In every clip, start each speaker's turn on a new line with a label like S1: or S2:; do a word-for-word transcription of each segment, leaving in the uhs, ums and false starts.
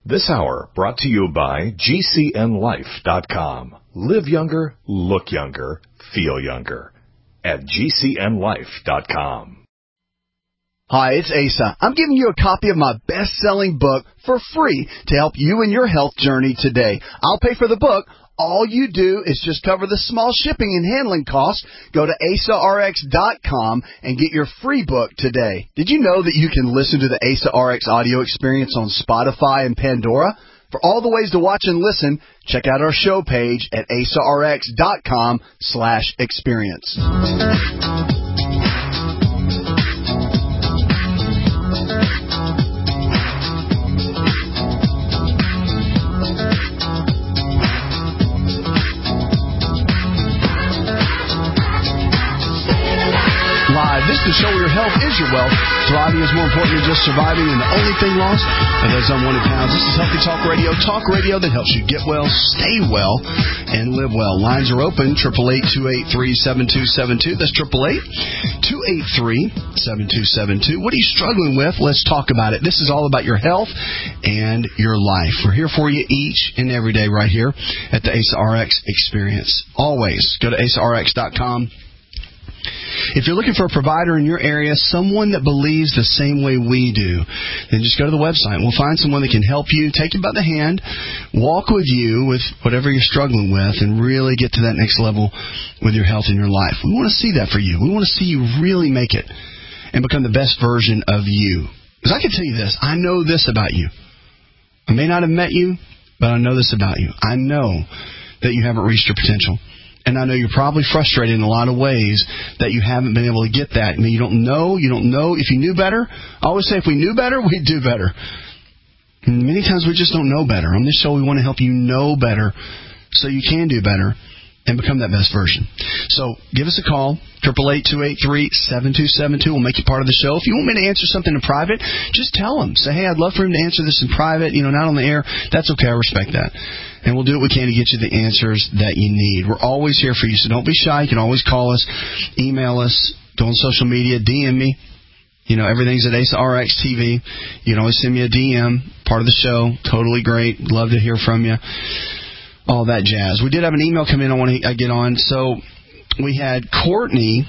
S1: This hour brought to you by G C N life dot com. Live younger, look younger, feel younger at G C N life dot com.
S2: Hi, it's Asa. I'm giving you a copy of my best-selling book for free to help you in your health journey today. I'll pay for the book. All you do is just cover the small shipping and handling costs. Go to asa r x dot com and get your free book today. Did you know that you can listen to the Asa R X audio experience on Spotify and Pandora? For all the ways to watch and listen, check out our show page at asa r x dot com slash experience. This is the show where your health is your wealth. Thriving is more important than just surviving, and the only thing lost are those unwanted pounds. This is Healthy Talk Radio. Talk radio that helps you get well, stay well, and live well. Lines are open, eight eight eight, two eight three, seven two seven two. That's eight eight eight, two eight three, seven two seven two. What are you struggling with? Let's talk about it. This is all about your health and your life. We're here for you each and every day right here at the Asa R X Experience. Always go to asa r x dot com. If you're looking for a provider in your area, someone that believes the same way we do, then just go to the website. We'll find someone that can help you, take you by the hand, walk with you with whatever you're struggling with, and really get to that next level with your health and your life. We want to see that for you. We want to see you really make it and become the best version of you. Because I can tell you this. I know this about you. I may not have met you, but I know this about you. I know that you haven't reached your potential. And I know you're probably frustrated in a lot of ways that you haven't been able to get that. I mean, you don't know. You don't know. If you knew better, I always say if we knew better, we'd do better. And many times we just don't know better. On this show, we want to help you know better so you can do better and become that best version. So give us a call, eight eight eight, two eight three, seven two seven two. We'll make you part of the show. If you want me to answer something in private, just tell them. Say, hey, I'd love for him to answer this in private, you know, not on the air. That's okay. I respect that. And we'll do what we can to get you the answers that you need. We're always here for you, so don't be shy. You can always call us, email us, go on social media, D M me. You know, everything's at Asa R X T V. You can always send me a D M, part of the show. Totally great. Love to hear from you. All that jazz. We did have an email come in I want to get on. So we had Courtney,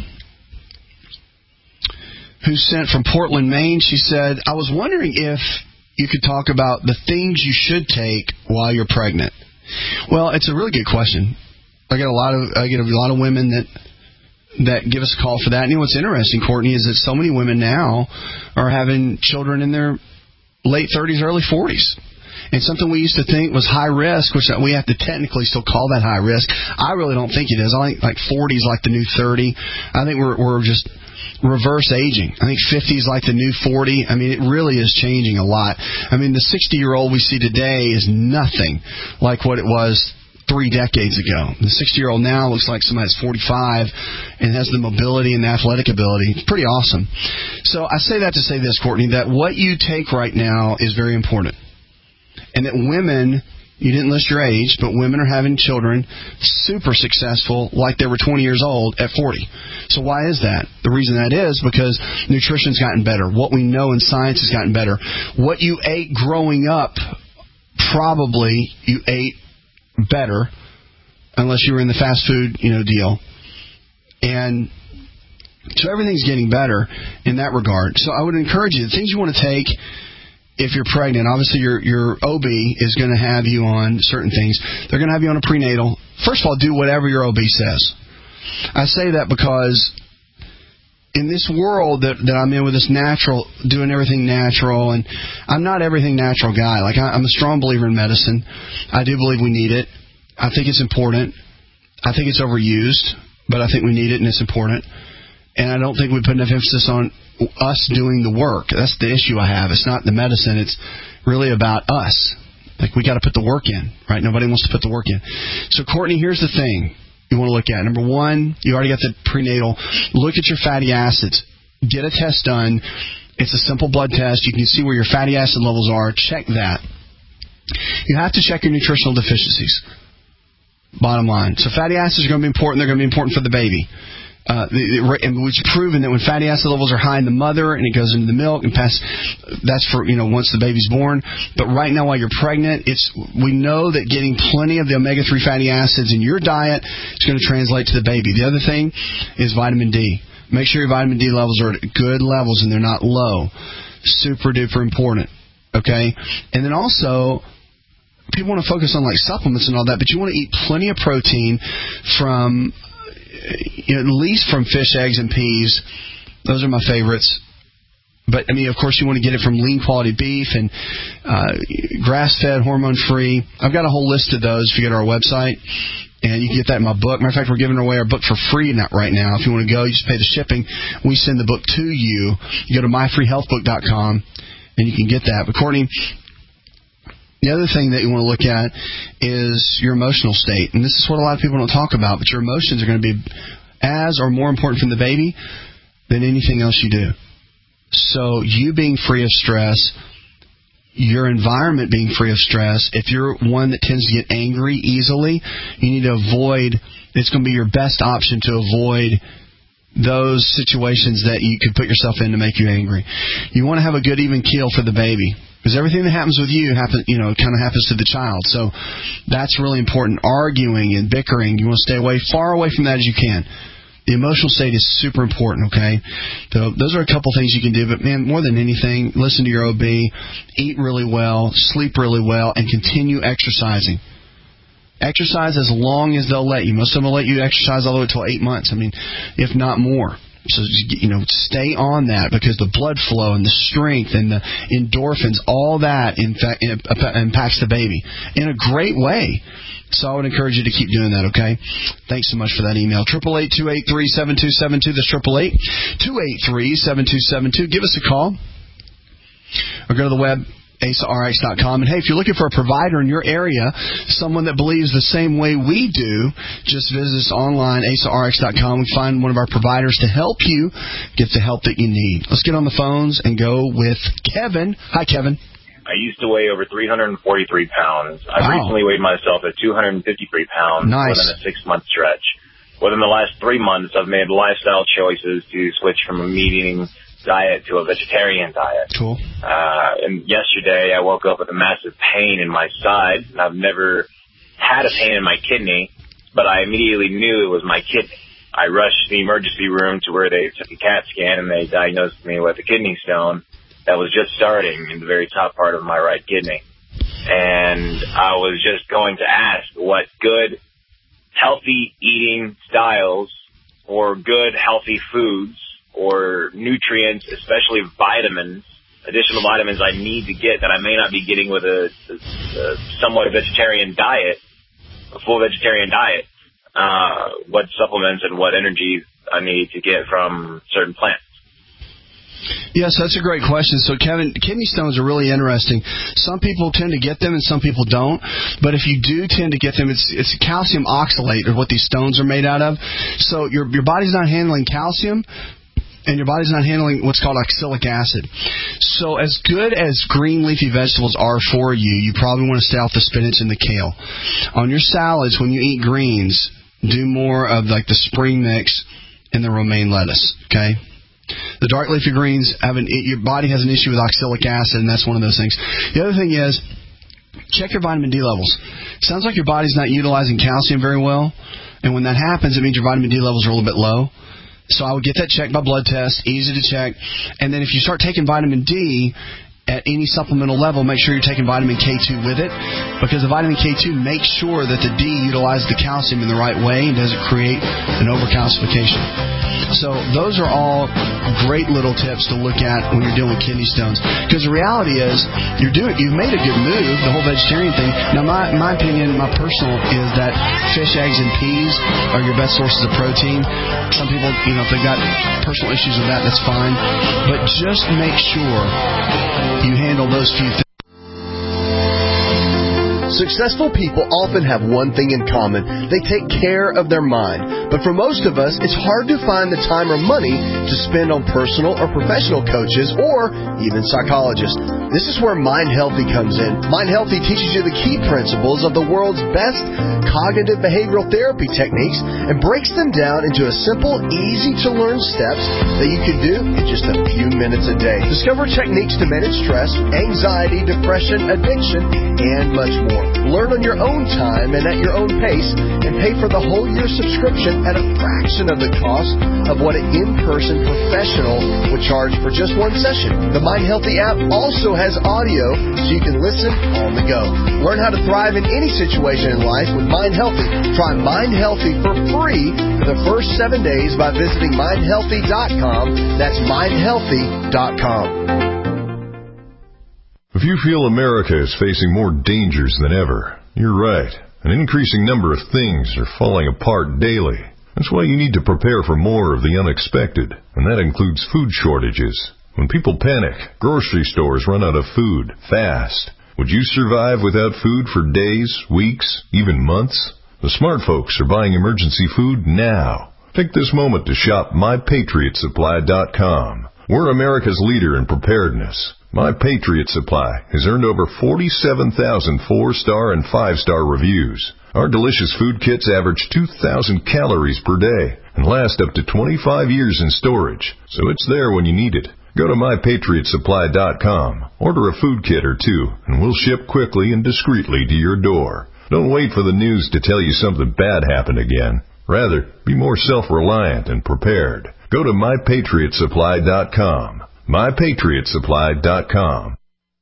S2: who sent from Portland, Maine. She said, I was wondering if you could talk about the things you should take while you're pregnant. Well, it's a really good question. I get a lot of I get a lot of women that that give us a call for that. And you know what's interesting, Courtney, is that so many women now are having children in their late thirties, early forties. And something we used to think was high risk, which we have to technically still call that high risk, I really don't think it is. I think like forty is like the new thirty. I think we're we're just reverse aging. I think fifty is like the new forty. I mean, it really is changing a lot. I mean, the sixty-year-old we see today is nothing like what it was three decades ago. The sixty-year-old now looks like somebody that's forty-five and has the mobility and the athletic ability. It's pretty awesome. So I say that to say this, Courtney, that what you take right now is very important. And that women, you didn't list your age, but women are having children super successful like they were twenty years old at forty. So why is that? The reason that is because nutrition's gotten better. What we know in science has gotten better. What you ate growing up, probably you ate better, unless you were in the fast food, you know, deal. And so everything's getting better in that regard. So I would encourage you, the things you want to take if you're pregnant, obviously your your O B is going to have you on certain things. They're going to have you on a prenatal. First of all, do whatever your O B says. I say that because in this world that, that I'm in with this natural, doing everything natural, and I'm not everything natural guy. Like I, I'm a strong believer in medicine. I do believe we need it. I think it's important. I think it's overused, but I think we need it and it's important. And I don't think we put enough emphasis on us doing the work. That's the issue I have. It's not the medicine. It's really about us. Like, we got to put the work in, right? Nobody wants to put the work in. So, Courtney, here's the thing you want to look at. Number one, you already got the prenatal. Look at your fatty acids. Get a test done. It's a simple blood test. You can see where your fatty acid levels are. Check that. You have to check your nutritional deficiencies. Bottom line. So fatty acids are going to be important. They're going to be important for the baby. Uh, and we've proven that when fatty acid levels are high in the mother and it goes into the milk and pass, that's for, you know, once the baby's born. But right now while you're pregnant, it's we know that getting plenty of the omega three fatty acids in your diet is going to translate to the baby. The other thing is vitamin D. Make sure your vitamin D levels are at good levels and they're not low. Super duper important. Okay? And then also, people want to focus on like supplements and all that, but you want to eat plenty of protein from, you know, at least from fish, eggs, and peas. Those are my favorites. But, I mean, of course, you want to get it from lean quality beef and uh, grass-fed, hormone-free. I've got a whole list of those if you go to our website. And you can get that in my book. Matter of fact, we're giving away our book for free not right now. If you want to go, you just pay the shipping. We send the book to you. You go to my free health book dot com, and you can get that. But, Courtney, the other thing that you want to look at is your emotional state. And this is what a lot of people don't talk about, but your emotions are going to be as or more important from the baby than anything else you do. So you being free of stress, your environment being free of stress, if you're one that tends to get angry easily, you need to avoid, it's going to be your best option to avoid those situations that you could put yourself in to make you angry. You want to have a good even keel for the baby. Because everything that happens with you, happen, you know, kind of happens to the child. So that's really important. Arguing and bickering, you want to stay away, far away from that as you can. The emotional state is super important, okay? So those are a couple things you can do. But, man, more than anything, listen to your O B, eat really well, sleep really well, and continue exercising. Exercise as long as they'll let you. Most of them will let you exercise all the way until eight months. I mean, if not more. So, you know, stay on that because the blood flow and the strength and the endorphins, all that in fact, impacts the baby in a great way. So I would encourage you to keep doing that, okay? Thanks so much for that email. eight eight eight, two eight three, seven two seven two. That's eight eight eight, two eight three, seven two seven two. Give us a call or go to the web, A S A R X dot com. And, hey, if you're looking for a provider in your area, someone that believes the same way we do, just visit us online, A S A R X dot com. We find one of our providers to help you get the help that you need. Let's get on the phones and go with Kevin. Hi, Kevin.
S3: I used to weigh over three hundred forty-three pounds. I've
S2: wow.
S3: recently weighed myself at two hundred fifty-three pounds
S2: nice.
S3: within a six-month stretch. Within the last three months, I've made lifestyle choices to switch from a meat-eating diet to a vegetarian diet.
S2: Cool.
S3: Uh, and yesterday, I woke up with a massive pain in my side. And I've never had a pain in my kidney, but I immediately knew it was my kidney. I rushed to the emergency room to where they took a CAT scan, and they diagnosed me with a kidney stone that was just starting in the very top part of my right kidney. And I was just going to ask what good, healthy eating styles or good, healthy foods or nutrients, especially vitamins, additional vitamins I need to get that I may not be getting with a, a, a somewhat vegetarian diet, a full vegetarian diet, uh, what supplements and what energy I need to get from certain plants.
S2: Yes, that's a great question. So, Kevin, kidney stones are really interesting. Some people tend to get them and some people don't. But if you do tend to get them, it's it's calcium oxalate or what these stones are made out of. So your your body's not handling calcium, and your body's not handling what's called oxalic acid. So as good as green leafy vegetables are for you, you probably want to stay off the spinach and the kale. On your salads, when you eat greens, do more of like the spring mix and the romaine lettuce, okay? The dark leafy greens, have an, your body has an issue with oxalic acid, and that's one of those things. The other thing is, check your vitamin D levels. It sounds like your body's not utilizing calcium very well, and when that happens, it means your vitamin D levels are a little bit low. So I would get that checked by blood test, easy to check. And then if you start taking vitamin D at any supplemental level, make sure you're taking vitamin K two with it, because the vitamin K two makes sure that the D utilizes the calcium in the right way and doesn't create an overcalcification. So those are all great little tips to look at when you're dealing with kidney stones. Because the reality is, you're doing, you've made a good move, the whole vegetarian thing. Now, my my opinion, my personal, is that fish, eggs, and peas are your best sources of protein. Some people, you know, if they've got personal issues with that, that's fine. But just make sure you handle those few things. So
S4: Successful people often have one thing in common. They take care of their mind. But for most of us, it's hard to find the time or money to spend on personal or professional coaches or even psychologists. This is where Mind Healthy comes in. Mind Healthy teaches you the key principles of the world's best cognitive behavioral therapy techniques and breaks them down into a simple, easy-to-learn steps that you can do in just a few minutes a day. Discover techniques to manage stress, anxiety, depression, addiction, and much more. Learn on your own time and at your own pace, and pay for the whole year subscription at a fraction of the cost of what an in-person professional would charge for just one session. The Mind Healthy app also has audio so you can listen on the go. Learn how to thrive in any situation in life with Mind Healthy. Try Mind Healthy for free for the first seven days by visiting mind healthy dot com. That's mind healthy dot com.
S5: If you feel America is facing more dangers than ever, you're right. An increasing number of things are falling apart daily. That's why you need to prepare for more of the unexpected, and that includes food shortages. When people panic, grocery stores run out of food fast. Would you survive without food for days, weeks, even months? The smart folks are buying emergency food now. Take this moment to shop my patriot supply dot com. We're America's leader in preparedness. My Patriot Supply has earned over forty-seven thousand four-star and five-star reviews. Our delicious food kits average two thousand calories per day and last up to twenty-five years in storage, so it's there when you need it. Go to my patriot supply dot com, order a food kit or two, and we'll ship quickly and discreetly to your door. Don't wait for the news to tell you something bad happened again. Rather, be more self-reliant and prepared. Go to my patriot supply dot com. my patriot supply dot com.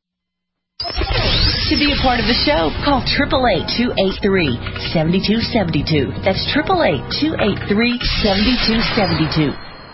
S6: To be a part of the show, call eight eight eight, two eight three, seven two seven two. That's eight eight eight, two eight three, seven two seven two.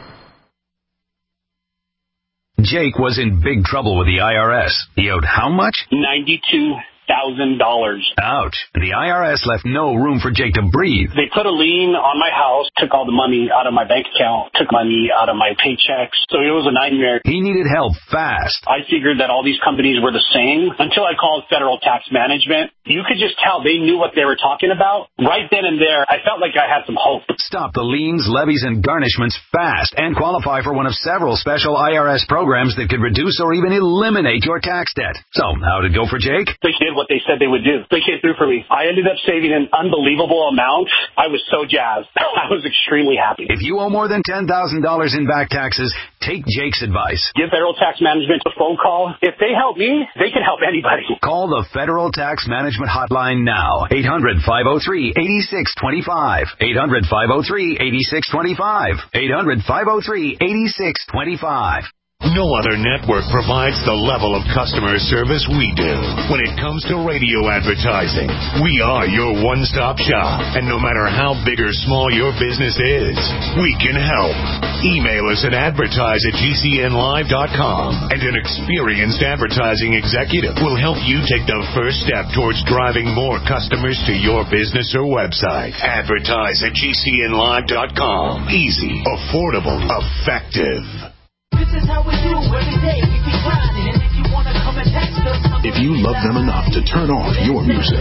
S7: Jake was in big trouble with the I R S. He owed how much?
S8: ninety-two thousand dollars.
S7: Ouch. The I R S left no room for Jake to breathe.
S8: They put a lien on my house, took all the money out of my bank account, took money out of my paychecks. So it was a nightmare.
S7: He needed help fast.
S8: I figured that all these companies were the same until I called Federal Tax Management. You could just tell they knew what they were talking about. Right then and there, I felt like I had some hope.
S7: Stop the liens, levies, and garnishments fast and qualify for one of several special I R S programs that could reduce or even eliminate your tax debt. So, how'd it go for Jake?
S8: They did what they said they would do. They came through for me. I ended up saving an unbelievable amount. I was so jazzed. I was extremely happy.
S7: If you owe more than ten thousand dollars in back taxes, take Jake's advice.
S8: Give Federal Tax Management a phone call. If they help me, they can help anybody.
S7: Call the Federal Tax Management Hotline now. eight hundred, five oh three, eight six two five. eight hundred, five oh three, eight six two five. eight hundred, five oh three, eight six two five.
S1: No other network provides the level of customer service we do. When it comes to radio advertising, we are your one-stop shop. And no matter how big or small your business is, we can help. Email us at advertise at G C N live dot com, and an experienced advertising executive will help you take the first step towards driving more customers to your business or website. Advertise at G C N live dot com. Easy, affordable, effective.
S9: This is how we do every day. We be grinding, and if you want to come and text us,
S10: if you love them enough to turn off your music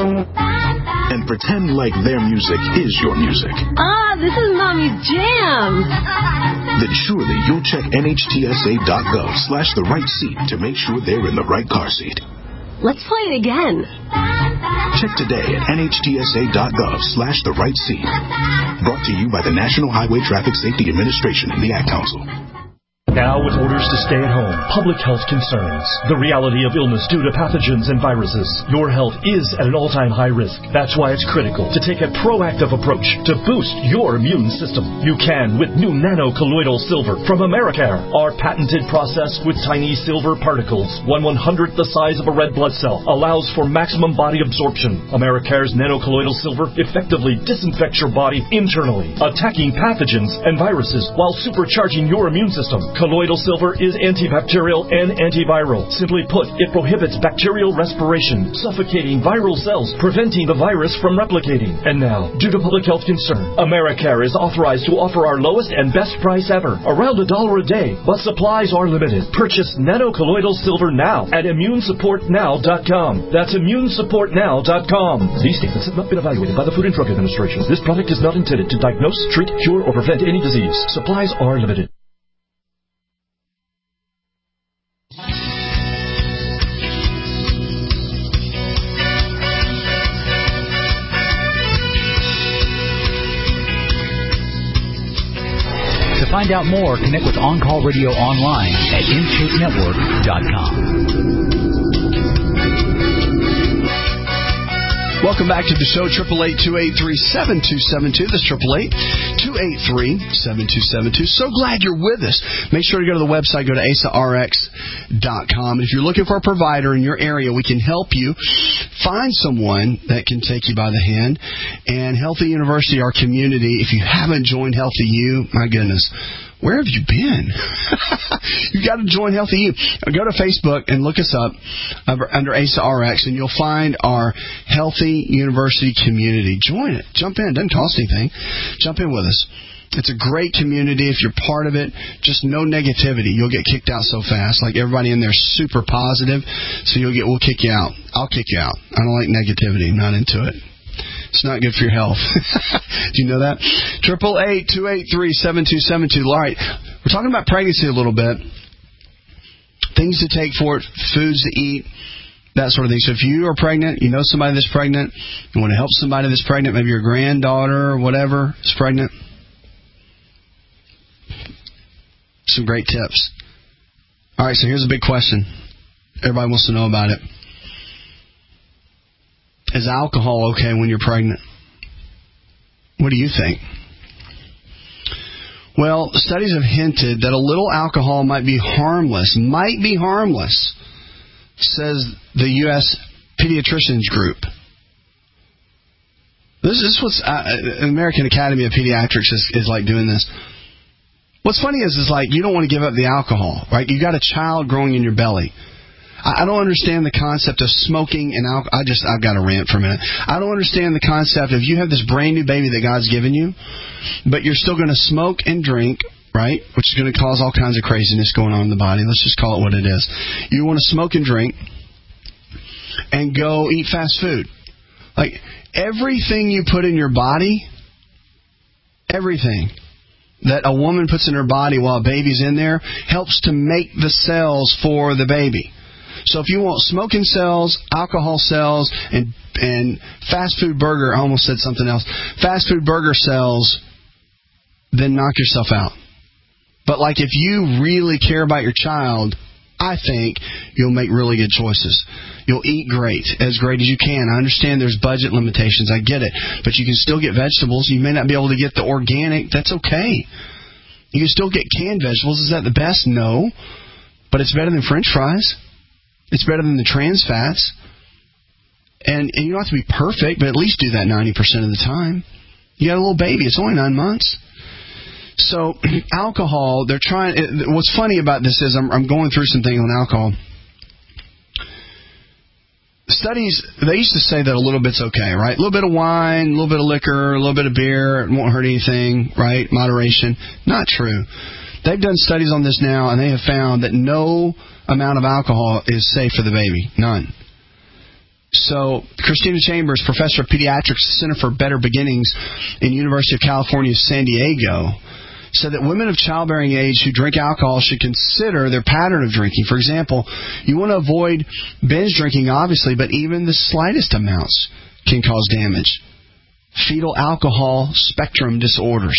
S10: and pretend like their music is your music.
S11: Ah, this is Mommy's jam.
S10: Then surely you'll check N H T S A dot gov slash the right seat to make sure they're in the right car seat.
S11: Let's play it again.
S10: Check today at N H T S A dot gov slash the right seat. Brought to you by the National Highway Traffic Safety Administration and the Ad Council.
S12: Now, with orders to stay at home, public health concerns, the reality of illness due to pathogens and viruses, your health is at an all-time high risk. That's why it's critical to take a proactive approach to boost your immune system. You can with new nano-colloidal silver from Americare. Our patented process with tiny silver particles, one one-hundredth the size of a red blood cell, allows for maximum body absorption. Americare's nano-colloidal silver effectively disinfects your body internally, attacking pathogens and viruses while supercharging your immune system. Colloidal silver is antibacterial and antiviral. Simply put, it prohibits bacterial respiration, suffocating viral cells, preventing the virus from replicating. And now, due to public health concern, Americare is authorized to offer our lowest and best price ever, around a dollar a day, but supplies are limited. Purchase nanocolloidal silver now at immune support now dot com. That's immune support now dot com. These statements have not been evaluated by the Food and Drug Administration. This product is not intended to diagnose, treat, cure, or prevent any disease. Supplies are limited.
S13: To find out more, connect with On Call Radio online at Intake Network dot com.
S2: Welcome back to the show, eight eight eight, two eight three, seven two seven two. That's eight eight eight, two eight three, seven two seven two. So glad you're with us. Make sure to go to the website, go to A S A R X dot com. And if you're looking for a provider in your area, we can help you find someone that can take you by the hand. And Healthy University, our community, if you haven't joined Healthy U, my goodness, where have you been? You got to join Healthy U. Go to Facebook and look us up under A S A R X, and you'll find our Healthy University community. Join it. Jump in. It doesn't cost anything. Jump in with us. It's a great community. If you're part of it, just no negativity. You'll get kicked out so fast. Like everybody in there is super positive, so you'll get. We'll kick you out. I'll kick you out. I don't like negativity. I'm not into it. It's not good for your health. Do you know that? Triple eight two eight three seven two seven two. All right, we're talking about pregnancy a little bit. Things to take for it, foods to eat, that sort of thing. So if you are pregnant, you know somebody that's pregnant, you want to help somebody that's pregnant, maybe your granddaughter or whatever is pregnant. Some great tips. All right, so here's a big question. Everybody wants to know about it. Is alcohol okay when you're pregnant? What do you think? Well, studies have hinted that a little alcohol might be harmless, might be harmless, says the U S Pediatricians Group. This is what's uh, American Academy of Pediatrics is, is like doing this. What's funny is, is like you don't want to give up the alcohol, right? You got a child growing in your belly. I don't understand the concept of smoking and alcohol. I just, I've got to rant for a minute. I don't understand the concept of you have this brand new baby that God's given you, but you're still going to smoke and drink, right? Which is going to cause all kinds of craziness going on in the body. Let's just call it what it is. You want to smoke and drink and go eat fast food. Like everything you put in your body, everything that a woman puts in her body while a baby's in there helps to make the cells for the baby. So if you want smoking cells, alcohol cells, and and fast food burger, I almost said something else, fast food burger cells, then knock yourself out. But like if you really care about your child, I think you'll make really good choices. You'll eat great, as great as you can. I understand there's budget limitations. I get it. But you can still get vegetables. You may not be able to get the organic. That's okay. You can still get canned vegetables. Is that the best? No. But it's better than French fries. It's better than the trans fats. And, and you don't have to be perfect, but at least do that ninety percent of the time. You got a little baby. It's only nine months. So alcohol, they're trying. What's funny about this is I'm, I'm going through something on alcohol. Studies, they used to say that a little bit's okay, right? A little bit of wine, a little bit of liquor, a little bit of beer, it won't hurt anything, right? Moderation. Not true. They've done studies on this now, and they have found that no amount of alcohol is safe for the baby. None. So Christina Chambers, professor of pediatrics, Center for Better Beginnings in University of California, San Diego, said that women of childbearing age who drink alcohol should consider their pattern of drinking. For example, you want to avoid binge drinking, obviously, but even the slightest amounts can cause damage. Fetal alcohol spectrum disorders.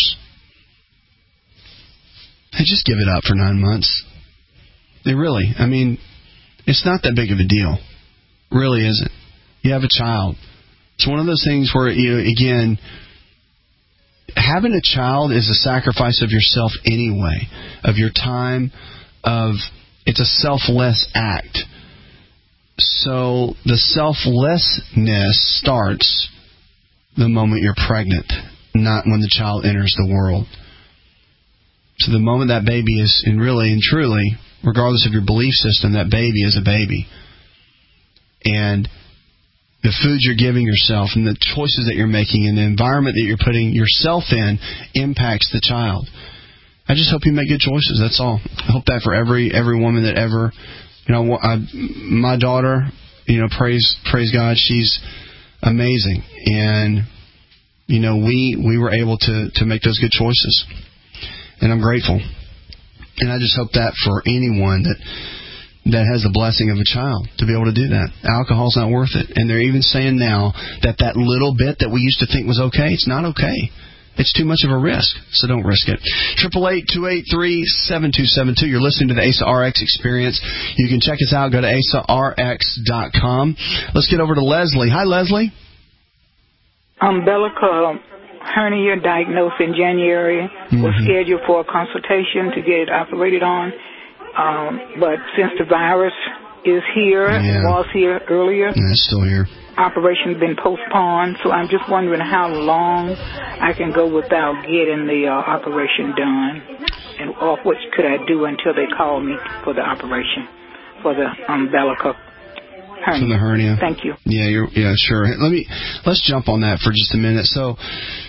S2: Hey, just give it up for nine months. They really, I mean, it's not that big of a deal. Really isn't. You have a child. It's one of those things where, you know, again, having a child is a sacrifice of yourself anyway, of your time, of it's a selfless act. So the selflessness starts the moment you're pregnant, not when the child enters the world. So the moment that baby is, and really and truly, regardless of your belief system, that baby is a baby. And the foods you're giving yourself and the choices that you're making and the environment that you're putting yourself in impacts the child. I just hope you make good choices. That's all. I hope that for every every woman that ever, you know, I, my daughter, you know, praise praise God, she's amazing, and you know, we we were able to to make those good choices, and I'm grateful. And I just hope that for anyone that that has the blessing of a child to be able to do that. Alcohol's not worth it, and they're even saying now that that little bit that we used to think was okay, it's not okay. It's too much of a risk, so don't risk it. Triple eight two eight three seven two seven two. You're listening to the A S A R X Experience. You can check us out. Go to A S A R X dot com. Let's get over to Leslie. Hi, Leslie.
S14: Umbilical hernia diagnosed in January. Mm-hmm. Was scheduled for a consultation to get it operated on. Um, but since the virus is here, yeah. was here earlier.
S2: Yeah, it's still here.
S14: Operation's been postponed, so I'm just wondering how long I can go without getting the uh, operation done, and or what could I do until they call me for the operation for the umbilical hernia.
S2: For the hernia.
S14: Thank you.
S2: Yeah, you're, yeah, sure. Let me let's jump on that for just a minute. So,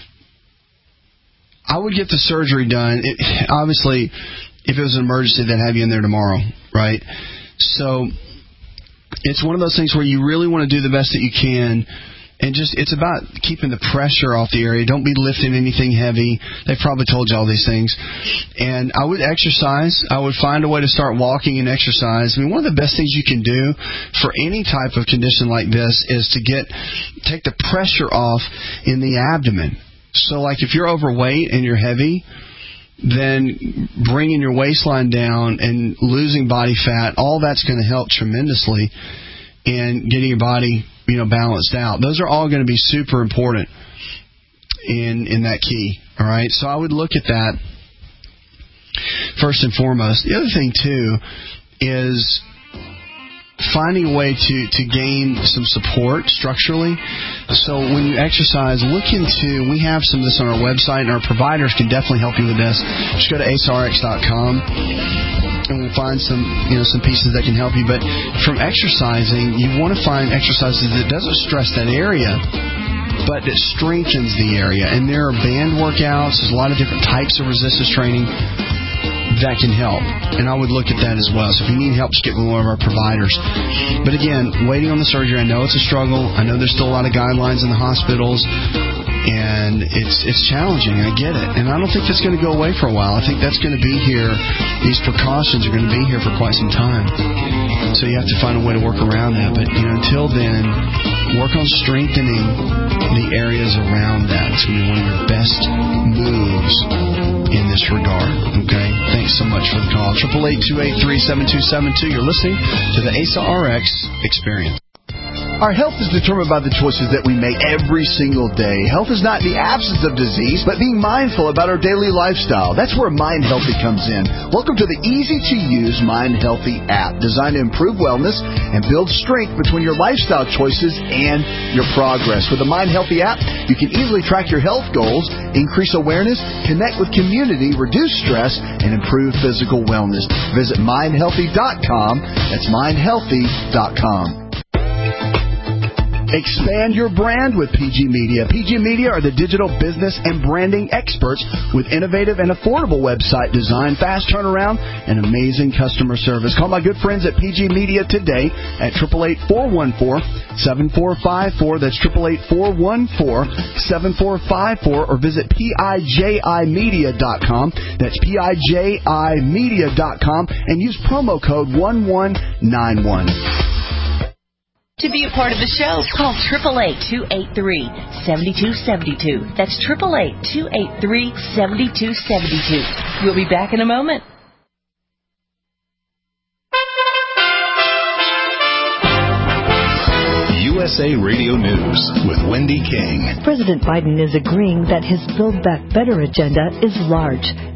S2: I would get the surgery done. It, obviously, if it was an emergency, they'd have you in there tomorrow, right? So. It's one of those things where you really want to do the best that you can, and just it's about keeping the pressure off the area. Don't be lifting anything heavy. They've probably told you all these things. And I would exercise. I would find a way to start walking and exercise. I mean, one of the best things you can do for any type of condition like this is to get take the pressure off in the abdomen. So, like if you're overweight and you're heavy, then bringing your waistline down and losing body fat, all that's going to help tremendously in getting your body, you know, balanced out. Those are all going to be super important in in that key, all right? So I would look at that first and foremost. The other thing, too, is finding a way to, to gain some support structurally. So when you exercise, look into, we have some of this on our website, and our providers can definitely help you with this. Just go to A S A R X dot com, and we'll find some, you know, some pieces that can help you. But from exercising, you want to find exercises that doesn't stress that area, but that strengthens the area. And there are band workouts. There's a lot of different types of resistance training that can help, and I would look at that as well. So if you need help, just get with one of our providers. But again, waiting on the surgery, I know it's a struggle. I know there's still a lot of guidelines in the hospitals, and it's it's challenging. I get it, and I don't think that's going to go away for a while. I think that's going to be here. These precautions are going to be here for quite some time. So you have to find a way to work around that. But you know, until then, work on strengthening the areas around that. It's going to be one of your best moves in this regard. Okay? Thanks so much for the call. eight eight eight, two eight three, seven two seven two. You're listening to the A S A R X Experience.
S4: Our health is determined by the choices that we make every single day. Health is not the absence of disease, but being mindful about our daily lifestyle. That's where Mind Healthy comes in. Welcome to the easy-to-use Mind Healthy app, designed to improve wellness and build strength between your lifestyle choices and your progress. With the Mind Healthy app, you can easily track your health goals, increase awareness, connect with community, reduce stress, and improve physical wellness. Visit mind healthy dot com. That's mind healthy dot com. Expand your brand with P G Media. P G Media are the digital business and branding experts with innovative and affordable website design, fast turnaround, and amazing customer service. Call my good friends at P G Media today at eight eight eight, four one four, seven four five four. That's eight eight eight, four one four, seven four five four, or visit P I J I media dot com. That's P I J I media dot com, and use promo code one one nine one.
S6: To be a part of the show, call eight eight eight, two eight three, seven two seven two. That's eight eight eight, two eight three, seven two seven two. We'll be back in a moment.
S1: U S A Radio News with Wendy King.
S15: President Biden is agreeing that his Build Back Better agenda is large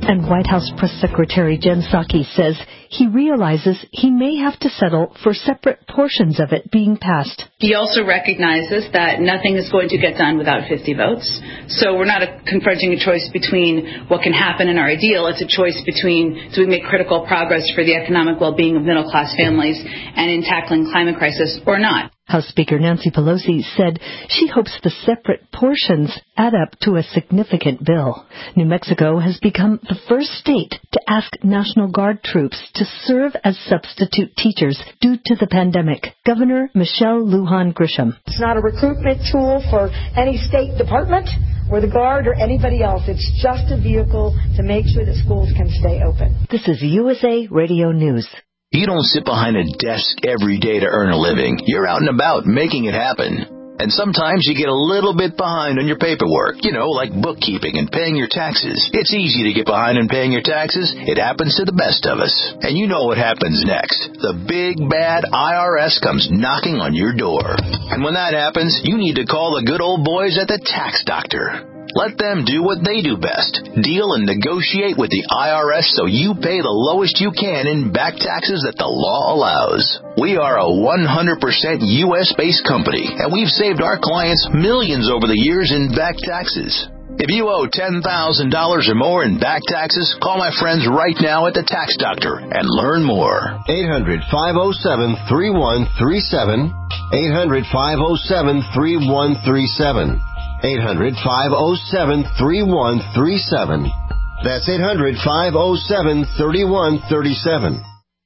S15: And White House Press Secretary Jen Psaki says he realizes he may have to settle for separate portions of it being passed.
S16: He also recognizes that nothing is going to get done without fifty votes. So we're not a, confronting a choice between what can happen in our ideal. It's a choice between do we make critical progress for the economic well-being of middle-class families and in tackling climate crisis or not.
S15: House Speaker Nancy Pelosi said she hopes the separate portions add up to a significant bill. New Mexico has become the first state to ask National Guard troops to serve as substitute teachers due to the pandemic. Governor Michelle Lujan Grisham.
S17: It's not a recruitment tool for any state department or the Guard or anybody else. It's just a vehicle to make sure that schools can stay open.
S15: This is U S A Radio News.
S18: You don't sit behind a desk every day to earn a living. You're out and about making it happen. And sometimes you get a little bit behind on your paperwork, you know, like bookkeeping and paying your taxes. It's easy to get behind on paying your taxes. It happens to the best of us. And you know what happens next. The big, bad I R S comes knocking on your door. And when that happens, you need to call the good old boys at the Tax Doctor. Let them do what they do best. Deal and negotiate with the I R S so you pay the lowest you can in back taxes that the law allows. We are a one hundred percent U S-based company, and we've saved our clients millions over the years in back taxes. If you owe ten thousand dollars or more in back taxes, call my friends right now at the Tax Doctor and learn more.
S19: eight hundred, five oh seven, three one three seven. eight hundred, five oh seven, three one three seven. eight hundred, five oh seven, three one three seven. That's eight hundred, five oh seven, three one three seven.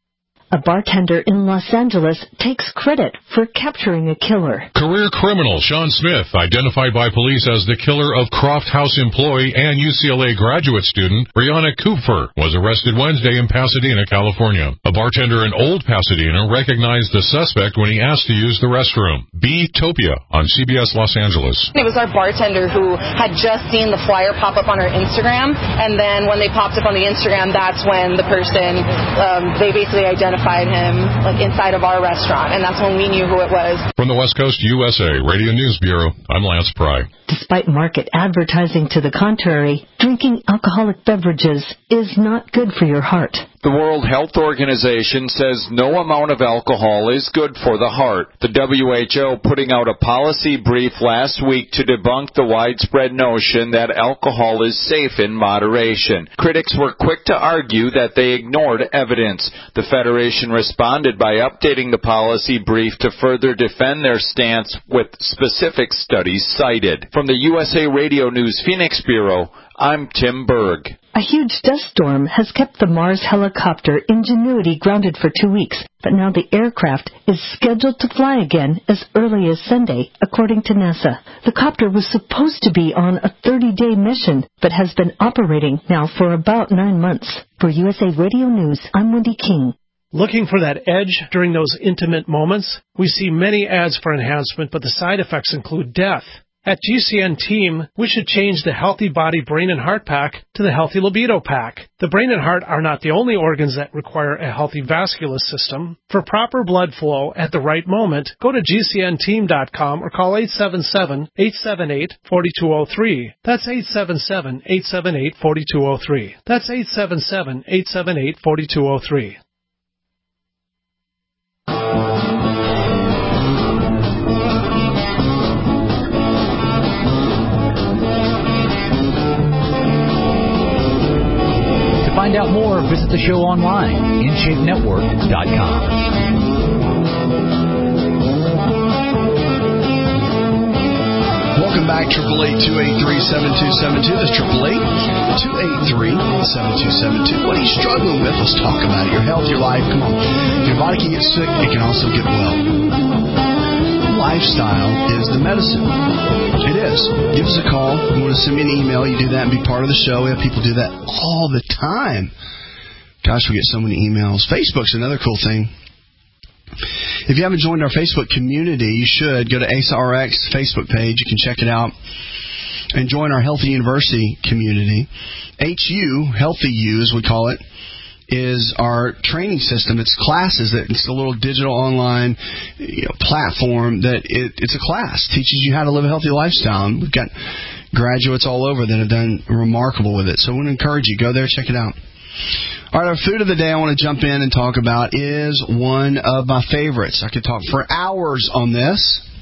S15: A bartender in Los Angeles takes credit for capturing a killer.
S20: Career criminal Sean Smith, identified by police as the killer of Croft House employee and U C L A graduate student Brianna Kupfer, was arrested Wednesday in Pasadena, California. A bartender in Old Pasadena recognized the suspect when he asked to use the restroom. B. Topia on C B S Los Angeles.
S21: It was our bartender who had just seen the flyer pop up on our Instagram, and then when they popped up on the Instagram, that's when the person, um, they basically identified him like inside of our restaurant, and that's when we knew who it was.
S20: From the West Coast U S A Radio News Bureau, I'm Lance Pry.
S15: Despite market advertising to the contrary, drinking alcoholic beverages is not good for your heart.
S22: The World Health Organization says no amount of alcohol is good for the heart. The W H O putting out a policy brief last week to debunk the widespread notion that alcohol is safe in moderation. Critics were quick to argue that they ignored evidence. The Federation responded by updating the policy brief to further defend their stance with specific studies cited. From the U S A Radio News Phoenix Bureau, I'm Tim Berg.
S15: A huge dust storm has kept the Mars helicopter Ingenuity grounded for two weeks, but now the aircraft is scheduled to fly again as early as Sunday, according to NASA. The copter was supposed to be on a thirty-day mission, but has been operating now for about nine months. For U S A Radio News, I'm Wendy King.
S23: Looking for that edge during those intimate moments? We see many ads for enhancement, but the side effects include death. At G C N Team, we should change the Healthy Body, Brain, and Heart Pack to the Healthy Libido Pack. The brain and heart are not the only organs that require a healthy vascular system. For proper blood flow at the right moment, go to G C N team dot com or call eight seven seven, eight seven eight, four two zero three. That's eight seven seven, eight seven eight, four two zero three. That's eight seven seven, eight seven eight, four two zero three.
S13: To find out more, visit the show online, in shape network dot com.
S2: Welcome back, eight eight eight, two eight three, seven two seven two. That's eight eight eight, two eight three, seven two seven two. What are you struggling with? Let's talk about it. Your health, your life. Come on. If your body can get sick, it can also get well. Lifestyle is the medicine. It is. Give us a call. You want to send me an email, you do that and be part of the show. We have people do that all the time. Gosh, we get so many emails. Facebook's another cool thing. If you haven't joined our Facebook community, you should. Go to A C E R X Facebook page. You can check it out. And join our Healthy University community. H U, Healthy U as we call it, is our training system. It's classes. That It's a little digital online you know, platform that it, it's a class. Teaches you how to live a healthy lifestyle. And we've got graduates all over that have done remarkable with it. So I want to encourage you, go there, check it out. All right, our food of the day I want to jump in and talk about is one of my favorites. I could talk for hours on this.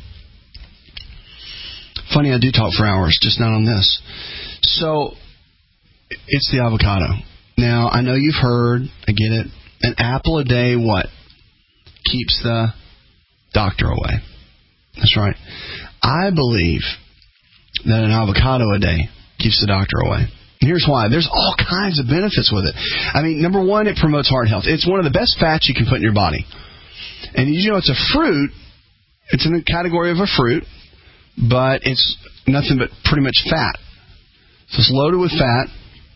S2: Funny, I do talk for hours, just not on this. So, it's the avocado. Now, I know you've heard, I get it, an apple a day, what? Keeps the doctor away. That's right. I believe that an avocado a day keeps the doctor away. And here's why. There's all kinds of benefits with it. I mean, number one, it promotes heart health. It's one of the best fats you can put in your body. And you know, it's a fruit. It's in the category of a fruit, but it's nothing but pretty much fat. So it's loaded with fat,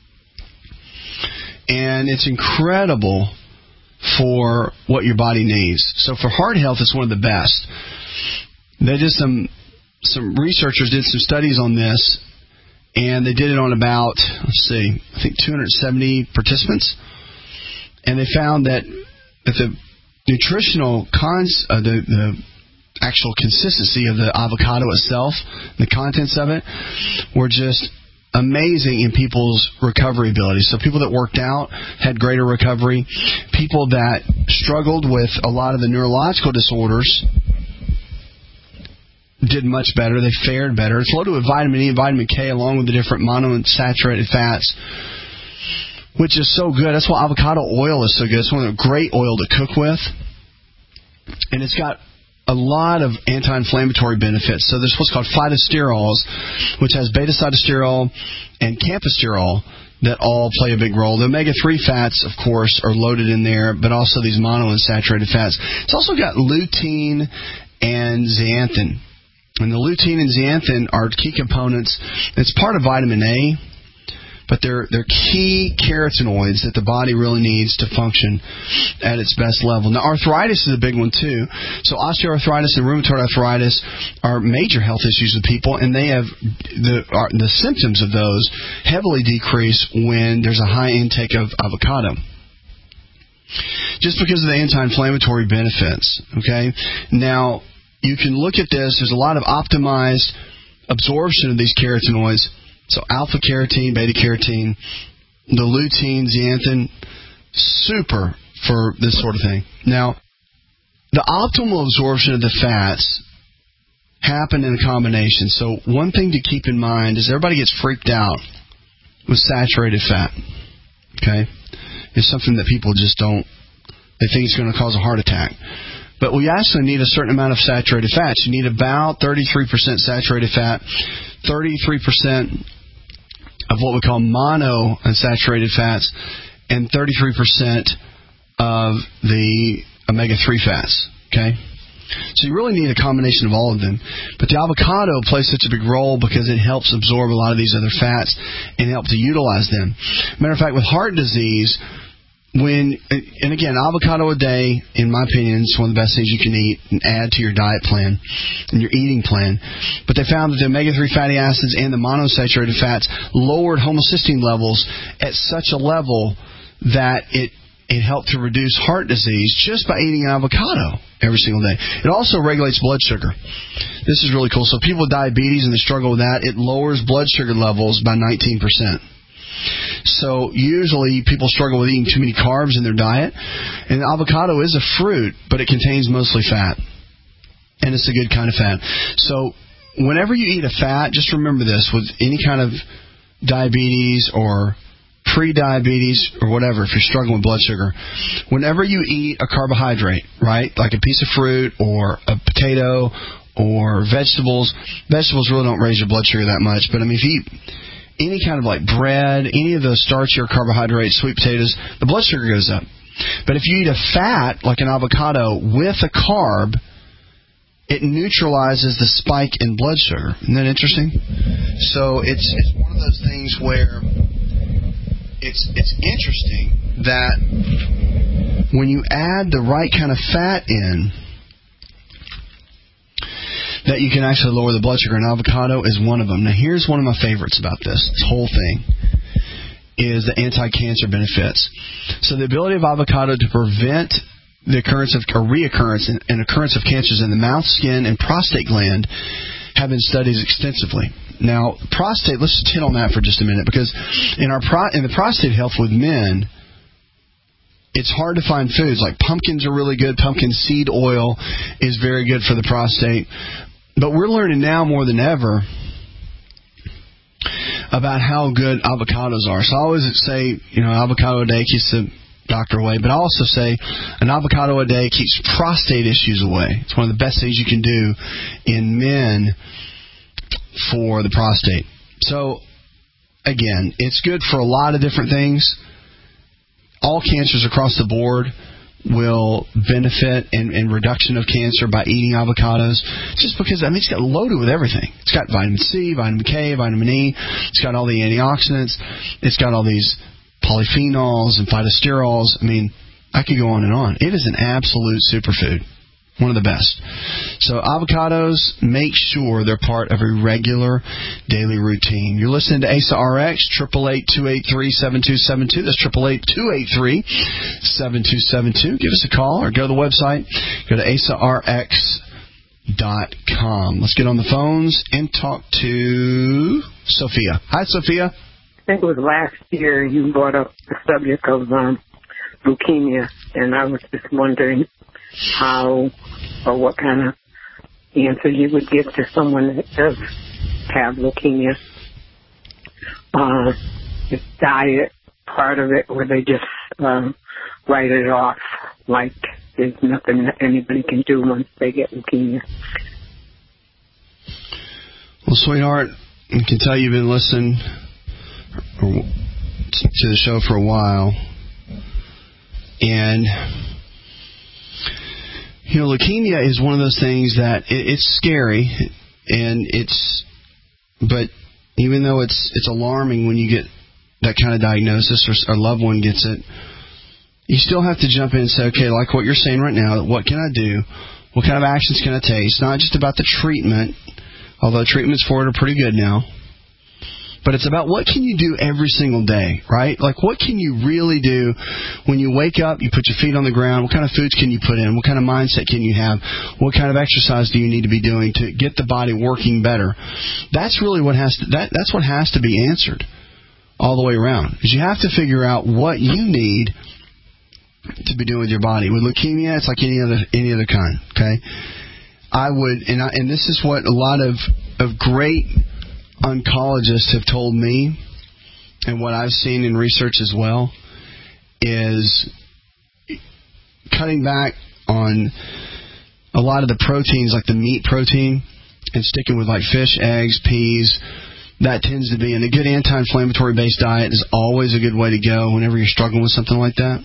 S2: and it's incredible for what your body needs. So for heart health, it's one of the best. They did some, some researchers did some studies on this, and they did it on about, let's see, I think two hundred seventy participants. And they found that, that the nutritional cons, uh, the, the actual consistency of the avocado itself, the contents of it, were just amazing in people's recovery ability. So people that worked out had greater recovery. People that struggled with a lot of the neurological disorders did much better. They fared better. It's loaded with vitamin E and vitamin K along with the different monounsaturated fats, which is so good. That's why avocado oil is so good. It's one of the great oil to cook with. And it's got a lot of anti-inflammatory benefits. So there's what's called phytosterols, which has beta-cytosterol and camphosterol that all play a big role. The omega three fats, of course, are loaded in there, but also these monounsaturated fats. It's also got lutein and zeaxanthin. And the lutein and zeaxanthin are key components. It's part of vitamin A, but they're they're key carotenoids that the body really needs to function at its best level. Now, arthritis is a big one, too. So osteoarthritis and rheumatoid arthritis are major health issues with people, and they have the are, the symptoms of those heavily decrease when there's a high intake of avocado, just because of the anti-inflammatory benefits, okay? Now, you can look at this. There's a lot of optimized absorption of these carotenoids. So alpha-carotene, beta-carotene, the lutein, zeaxanthin, super for this sort of thing. Now, the optimal absorption of the fats happen in a combination. So one thing to keep in mind is everybody gets freaked out with saturated fat. Okay? It's something that people just don't, they think it's going to cause a heart attack. But we actually need a certain amount of saturated fats. You need about thirty-three percent saturated fat, thirty-three percent of what we call monounsaturated fats, and thirty-three percent of the omega three fats. Okay? So you really need a combination of all of them. But the avocado plays such a big role because it helps absorb a lot of these other fats and help to utilize them. Matter of fact, with heart disease, when, and again, avocado a day, in my opinion, is one of the best things you can eat and add to your diet plan and your eating plan. But they found that the omega three fatty acids and the monounsaturated fats lowered homocysteine levels at such a level that it it helped to reduce heart disease just by eating an avocado every single day. It also regulates blood sugar. This is really cool. So people with diabetes and they struggle with that, it lowers blood sugar levels by nineteen percent. So usually people struggle with eating too many carbs in their diet. And avocado is a fruit, but it contains mostly fat. And it's a good kind of fat. So whenever you eat a fat, just remember this, with any kind of diabetes or pre-diabetes or whatever, if you're struggling with blood sugar, whenever you eat a carbohydrate, right, like a piece of fruit or a potato or vegetables, vegetables really don't raise your blood sugar that much. But I mean, if you eat any kind of like bread, any of those starchy or carbohydrates, sweet potatoes, the blood sugar goes up. But if you eat a fat, like an avocado, with a carb, it neutralizes the spike in blood sugar. Isn't that interesting? So it's it's one of those things where it's it's interesting that when you add the right kind of fat in, that you can actually lower the blood sugar, and avocado is one of them. Now, here's one of my favorites about this, this whole thing, is the anti-cancer benefits. So the ability of avocado to prevent the occurrence of, or reoccurrence and, and occurrence of cancers in the mouth, skin, and prostate gland have been studied extensively. Now, prostate, let's just hit on that for just a minute, because in our pro, in the prostate health with men, it's hard to find foods. Like pumpkins are really good. Pumpkin seed oil is very good for the prostate. But we're learning now more than ever about how good avocados are. So I always say, you know, avocado a day keeps the doctor away. But I also say an avocado a day keeps prostate issues away. It's one of the best things you can do in men for the prostate. So, again, it's good for a lot of different things. All cancers across the board will benefit in, in reduction of cancer by eating avocados, just because, I mean, it's got loaded with everything. It's got vitamin C, vitamin K, vitamin E. It's got all the antioxidants. It's got all these polyphenols and phytosterols. I mean, I could go on and on. It is an absolute superfood. One of the best. So avocados, make sure they're part of a regular daily routine. You're listening to A S A R X, eight eight eight, two eight three, seven two seven two. That's eight eight eight, two eight three, seven two seven two. Give us a call or go to the website. Go to A S A R X dot com. Let's get on the phones and talk to Sophia. Hi, Sophia.
S3: I think it was last year you brought up the subject of um, leukemia, and I was just wondering how or what kind of answer you would give to someone that does have leukemia. Uh, is diet part of it, or they just um, write it off like there's nothing that anybody can do once they get leukemia?
S2: Well, sweetheart, I can tell you've been listening to the show for a while, and you know, leukemia is one of those things that it, it's scary, and it's, but even though it's it's alarming when you get that kind of diagnosis or a loved one gets it, you still have to jump in and say, okay, like what you're saying right now, what can I do? What kind of actions can I take? It's not just about the treatment, although treatments for it are pretty good now. But it's about what can you do every single day, right? Like what can you really do when you wake up, you put your feet on the ground, what kind of foods can you put in, what kind of mindset can you have, what kind of exercise do you need to be doing to get the body working better? That's really what has to, that, that's what has to be answered all the way around. Is you have to figure out what you need to be doing with your body. With leukemia, it's like any other any other kind, okay? I would, and, I, and this is what a lot of, of great oncologists have told me, and what I've seen in research as well, is cutting back on a lot of the proteins, like the meat protein, and sticking with like fish, eggs, peas. That tends to be, and a good anti-inflammatory based diet is always a good way to go whenever you're struggling with something like that.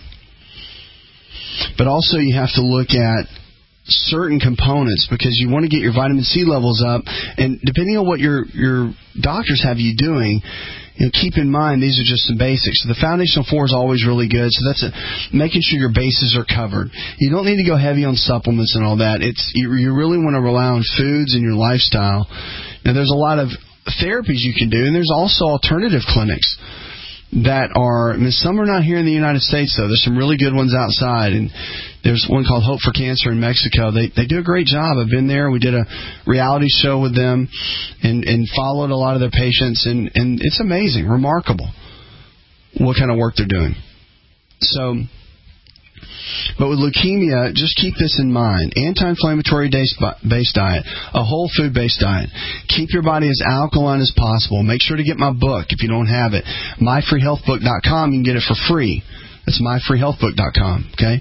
S2: But also you have to look at certain components, because you want to get your vitamin C levels up, and depending on what your your doctors have you doing, you know, keep in mind these are just some basics. So the foundational four is always really good. So that's a, making sure your bases are covered. You don't need to go heavy on supplements and all that. It's you, you really want to rely on foods and your lifestyle. Now there's a lot of therapies you can do, and there's also alternative clinics that are, I mean, some are not here in the United States, though. There's some really good ones outside, and there's one called Hope for Cancer in Mexico. They they do a great job. I've been there. We did a reality show with them and, and followed a lot of their patients, and, and it's amazing, remarkable what kind of work they're doing. So, but with leukemia, just keep this in mind. Anti-inflammatory based diet, a whole food based diet. Keep your body as alkaline as possible. Make sure to get my book if you don't have it. my free health book dot com. You can get it for free. That's my free health book dot com. Okay?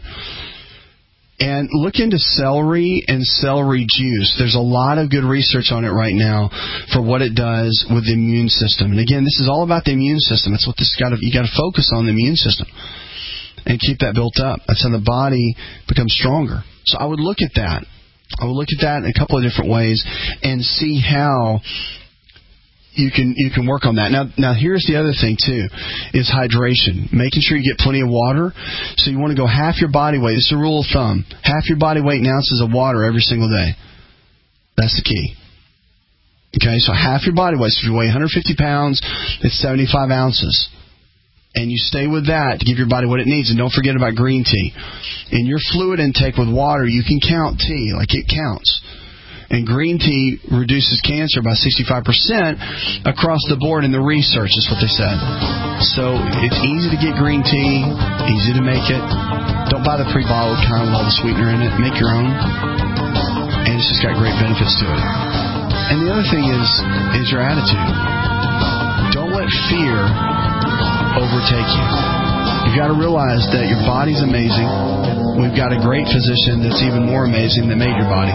S2: And look into celery and celery juice. There's a lot of good research on it right now for what it does with the immune system. And again, this is all about the immune system. That's what this got to, you got to focus on, the immune system, and keep that built up. That's how the body becomes stronger. So I would look at that. I would look at that in a couple of different ways and see how you can you can work on that. Now, now here's the other thing, too, is hydration. Making sure you get plenty of water. So you want to go half your body weight. This is a rule of thumb. Half your body weight in ounces of water every single day. That's the key. Okay, so half your body weight. So if you weigh one hundred fifty pounds, it's seventy-five ounces. And you stay with that to give your body what it needs. And don't forget about green tea. In your fluid intake with water, you can count tea, like it counts. And green tea reduces cancer by sixty-five percent across the board in the research, is what they said. So it's easy to get green tea, easy to make it. Don't buy the pre-bottled kind with all the sweetener in it. Make your own. And it's just got great benefits to it. And the other thing is, is your attitude. Don't let fear overtake you. You've got to realize that your body's amazing. We've got a great physician that's even more amazing that made your body.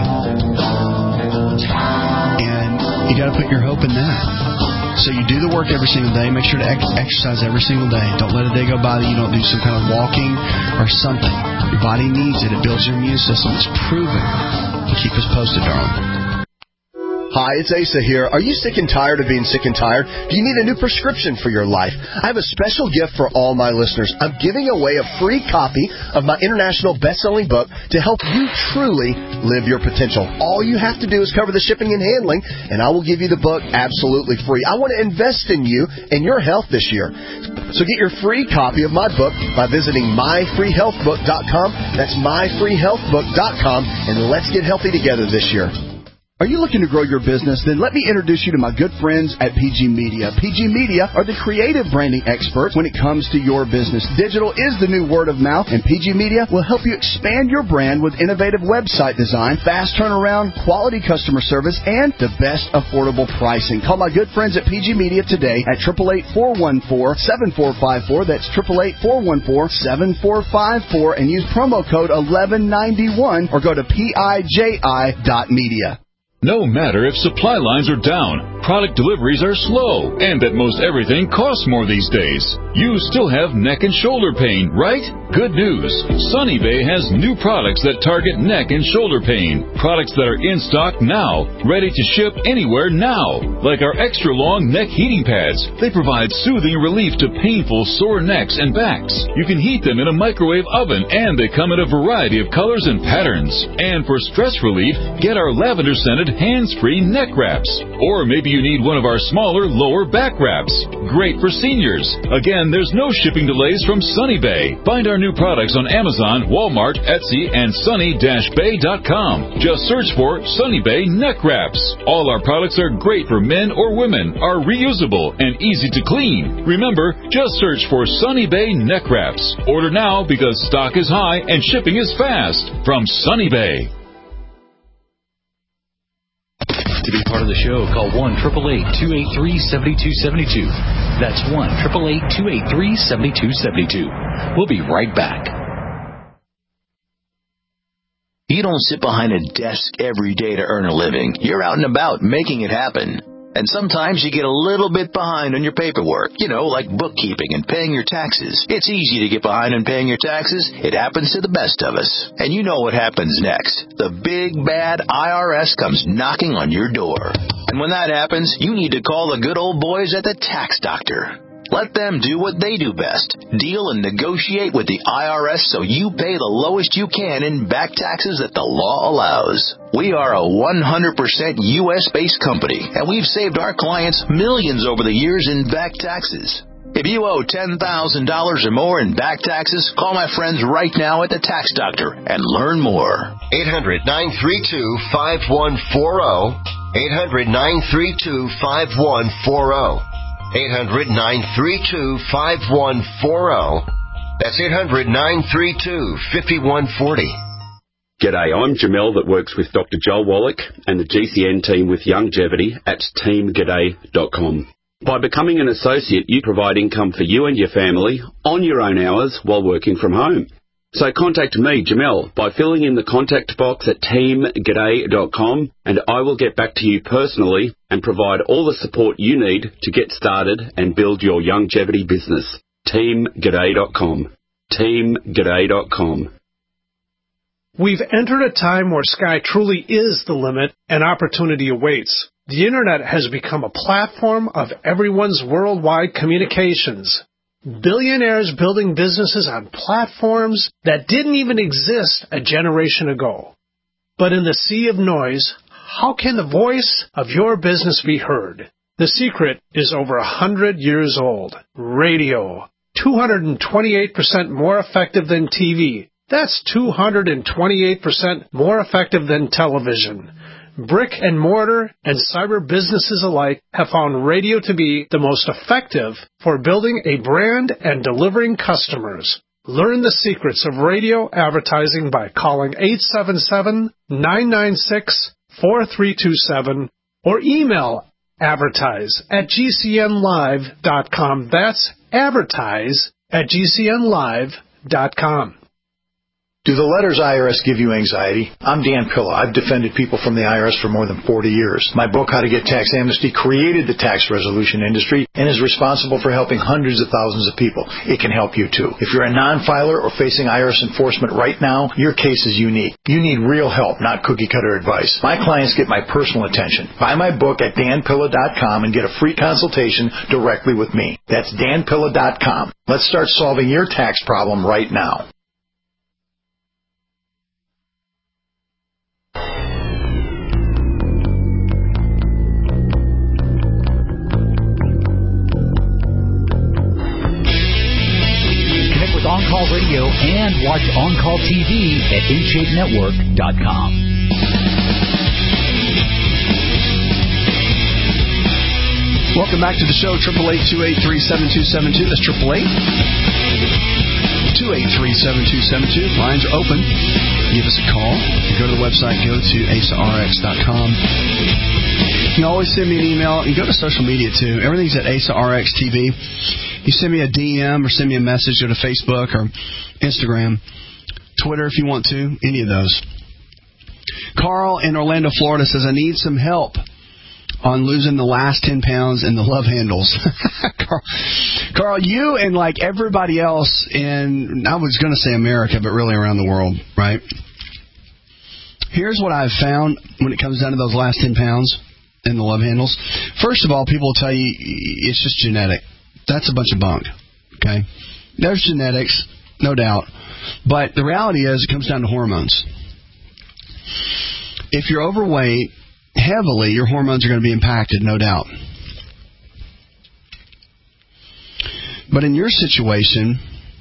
S2: And you got to put your hope in that. So you do the work every single day. Make sure to ex- exercise every single day. Don't let a day go by that you don't do some kind of walking or something. Your body needs it. It builds your immune system. It's proven. Keep us posted, darling.
S4: Hi, it's Asa here. Are you sick and tired of being sick and tired? Do you need a new prescription for your life? I have a special gift for all my listeners. I'm giving away a free copy of my international best-selling book to help you truly live your potential. All you have to do is cover the shipping and handling, and I will give you the book absolutely free. I want to invest in you and your health this year. So get your free copy of my book by visiting my free health book dot com. That's my free health book dot com, and let's get healthy together this year.
S5: Are you looking to grow your business? Then let me introduce you to my good friends at P G Media. P G Media are the creative branding experts when it comes to your business. Digital is the new word of mouth, and P G Media will help you expand your brand with innovative website design, fast turnaround, quality customer service, and the best affordable pricing. Call my good friends at P G Media today at eight eight eight, four one four, seven four five four. That's eight eight eight, four one four, seven four five four, and use promo code eleven ninety-one or go to P I J I dot media.
S7: No matter if supply lines are down, product deliveries are slow, and that most everything costs more these days, you still have neck and shoulder pain, right? Good news. Sunny Bay has new products that target neck and shoulder pain. Products that are in stock now, ready to ship anywhere now. Like our extra long neck heating pads. They provide soothing relief to painful sore necks and backs. You can heat them in a microwave oven, and they come in a variety of colors and patterns. And for stress relief, get our lavender scented hands-free neck wraps. Or maybe you need one of our smaller lower back wraps. Great for seniors. Again, there's no shipping delays from Sunny Bay. Find our new products on Amazon, Walmart, Etsy, and sunny dash bay dot com. Just search for Sunny Bay neck wraps. All our products are great for men or women, are reusable, and easy to clean. Remember, just search for Sunny Bay neck wraps. Order now because stock is high and shipping is fast. From Sunny Bay.
S13: To be part of the show, call one eight eight eight, two eight three, seven two seven two. That's one eight eight eight, two eight three, seven two seven two. We'll be right back.
S18: You don't sit behind a desk every day to earn a living. You're out and about making it happen. And sometimes you get a little bit behind on your paperwork, you know, like bookkeeping and paying your taxes. It's easy to get behind on paying your taxes. It happens to the best of us. And you know what happens next. The big, bad I R S comes knocking on your door. And when that happens, you need to call the good old boys at the Tax Doctor. Let them do what they do best. Deal and negotiate with the I R S so you pay the lowest you can in back taxes that the law allows. We are a one hundred percent U S-based company, and we've saved our clients millions over the years in back taxes. If you owe ten thousand dollars or more in back taxes, call my friends right now at the Tax Doctor and learn more.
S19: eight hundred, nine three two, five one four zero. eight hundred, nine three two, five one four zero. eight hundred, nine three two, five one four zero. That's eight hundred, nine three two, five one four zero.
S8: G'day, I'm Jamel that works with Doctor Joel Wallach and the G C N team with Longevity at team g'day dot com. By becoming an associate, you provide income for you and your family on your own hours while working from home. So contact me, Jamel, by filling in the contact box at team g'day dot com, and I will get back to you personally and provide all the support you need to get started and build your longevity business. team g'day dot com. team g'day dot com.
S23: We've entered a time where sky truly is the limit and opportunity awaits. The Internet has become a platform of everyone's worldwide communications. Billionaires building businesses on platforms that didn't even exist a generation ago. But in the sea of noise, how can the voice of your business be heard? The secret is over a hundred years old. Radio. two hundred twenty-eight percent more effective than T V. That's two hundred twenty-eight percent more effective than television. brick and mortar, and cyber businesses alike have found radio to be the most effective for building a brand and delivering customers. Learn the secrets of radio advertising by calling eight seven seven, nine nine six, four three two seven or email advertise at g c n live dot com. That's advertise at g c n live dot com.
S9: Do the letters I R S give you anxiety? I'm Dan Pilla. I've defended people from the I R S for more than forty years. My book, How to Get Tax Amnesty, created the tax resolution industry and is responsible for helping hundreds of thousands of people. It can help you, too. If you're a non-filer or facing I R S enforcement right now, your case is unique. You need real help, not cookie-cutter advice. My clients get my personal attention. Buy my book at dan pilla dot com and get a free consultation directly with me. That's dan pilla dot com. Let's start solving your tax problem right now.
S13: On Call Radio and watch On Call T V at in shape network dot com.
S2: Welcome back to the show, eight eight eight, two eight three, seven two seven two. That's eight eight eight, two eight three, seven two seven two. Lines are open. Give us a call. Go to the website, go to asa r x dot com. You can always send me an email and go to social media, too. Everything's at asa r x t v. You send me a D M or send me a message, go to Facebook or Instagram, Twitter if you want to, any of those. Carl in Orlando, Florida says, I need some help on losing the last ten pounds in the love handles. Carl, Carl, you and like everybody else in, I was going to say America, but really around the world, right? Here's what I've found when it comes down to those last ten pounds in the love handles. First of all, people will tell you it's just genetic. That's a bunch of bunk, okay? There's genetics, no doubt. But the reality is it comes down to hormones. If you're overweight, heavily, your hormones are going to be impacted, no doubt. But in your situation,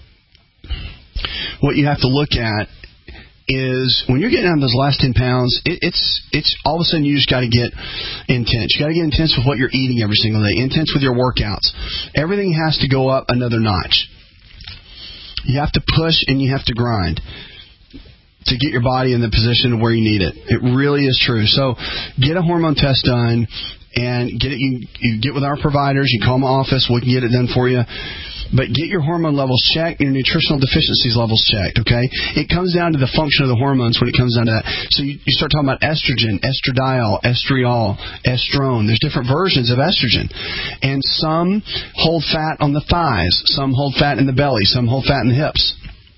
S2: what you have to look at is when you're getting down those last ten pounds, it, it's it's all of a sudden you just got to get intense. You got to get intense with what you're eating every single day, intense with your workouts. Everything has to go up another notch. You have to push and you have to grind to get your body in the position where you need it. It really is true. So get a hormone test done and get it. You, you get with our providers. You call my office. We can get it done for you. But get your hormone levels checked, your nutritional deficiencies levels checked, okay? It comes down to the function of the hormones when it comes down to that. So you, you start talking about estrogen, estradiol, estriol, estrone. There's different versions of estrogen. And some hold fat on the thighs. Some hold fat in the belly. Some hold fat in the hips.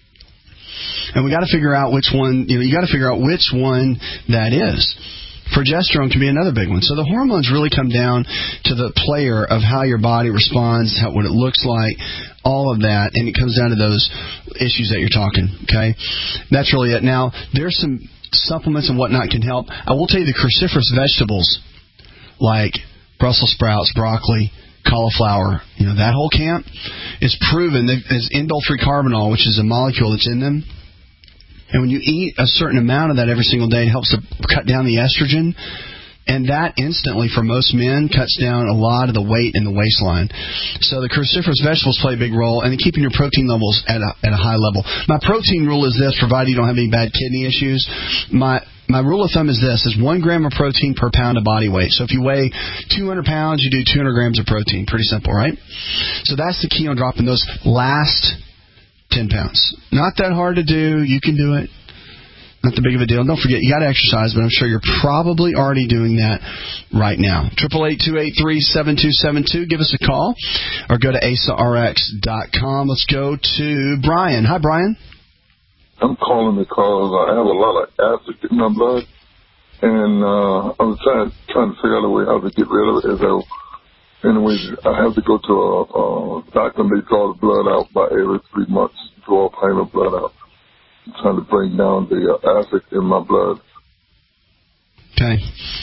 S2: And we got to figure out which one, you know, you got to figure out which one that is. Progesterone can be another big one. So the hormones really come down to the player of how your body responds, how, what it looks like, all of that, and it comes down to those issues that you're talking, okay? That's really it. Now, there's some supplements and whatnot can help. I will tell you the cruciferous vegetables like Brussels sprouts, broccoli, cauliflower, you know, that whole camp is proven that there's indole-free carbinol, which is a molecule that's in them. And when you eat a certain amount of that every single day, it helps to cut down the estrogen. And that instantly, for most men, cuts down a lot of the weight in the waistline. So the cruciferous vegetables play a big role, and keeping your protein levels at a, at a high level. My protein rule is this, provided you don't have any bad kidney issues. My my rule of thumb is this, is one gram of protein per pound of body weight. So if you weigh two hundred pounds, you do two hundred grams of protein. Pretty simple, right? So that's the key on dropping those last ten pounds. Not that hard to do. You can do it. Not that big of a deal. Don't forget, you got to exercise, but I'm sure you're probably already doing that right now. eight eight eight, two eight three, seven two seven two. Give us a call or go to asa r x dot com. Let's go to Brian. Hi, Brian.
S10: I'm calling because I have a lot of acid in my blood, and uh, I was trying, trying to figure out a way how to get rid of it. As I, anyways, I have to go to a, a doctor, and they draw the blood out by every three months, draw a pint of blood out. I'm trying to bring down the uh, acid in my blood.
S2: Okay.